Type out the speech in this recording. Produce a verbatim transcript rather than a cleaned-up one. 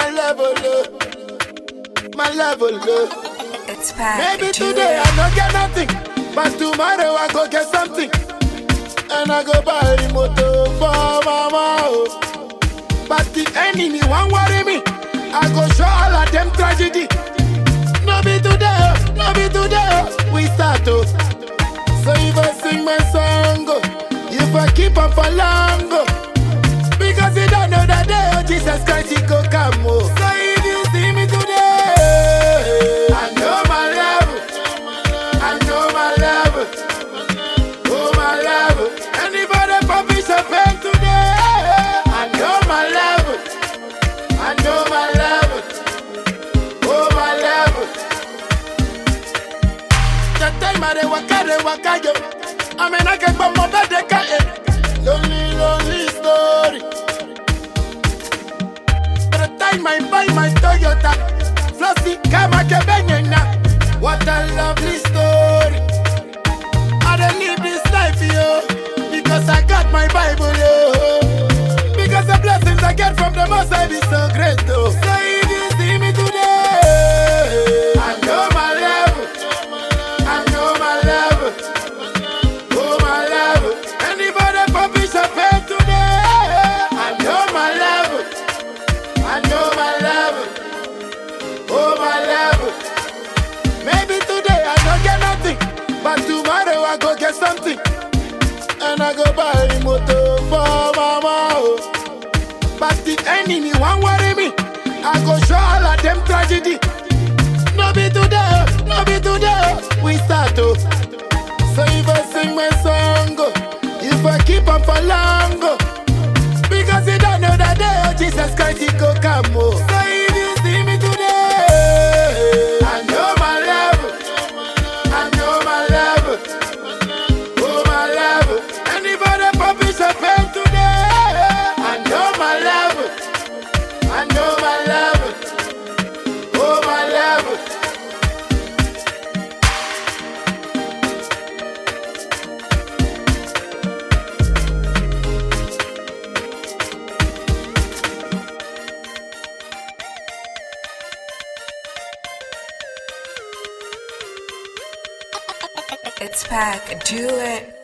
my level, uh, my level. Uh. It's back. Maybe today I don't get nothing, but tomorrow I go get something. And I go buy the motor for mama. Oh. But the enemy won't worry me. I go show all of them tragedy. No be today, oh, no be today, oh, we start oh. So if I sing my song, oh, if I keep on for long, oh, because you don't know that day, oh, Jesus Christ, he go come, oh. So if you see me today, I know my level, I know my level, oh my level. Anybody publish a pen today, I know my level, I know my level, oh my level. The time I dey waka, dey waka yo, I mean I get from my bed, they can't. Lonely, lonely story. By the time I buy my Toyota, Flossy, Kama, Kebenyena. What a lovely story. I don't live this life, yo, because I got my Bible, yo. Because the blessings I get from the Most High is so great, though. So if you see me today, I know my level, I know my level, oh my level. Anybody publish a pen today, I know my level, I know my level, oh my level. Maybe today I don't get nothing, but tomorrow I go get something. And I go buy the motor for mama. Oh. But the enemy won't worry me. I go show all of them tragedy. No be today, oh, no be today, oh, we start oh. So if I sing my song, oh, if I keep on for long, oh, because you don't know that day, oh, Jesus Christ, he go come, oh. So if you see me today, I know my level, I know my level, oh my level. Anybody publish a pen today, I know my level, I know my level, oh my level. It's back. Do it.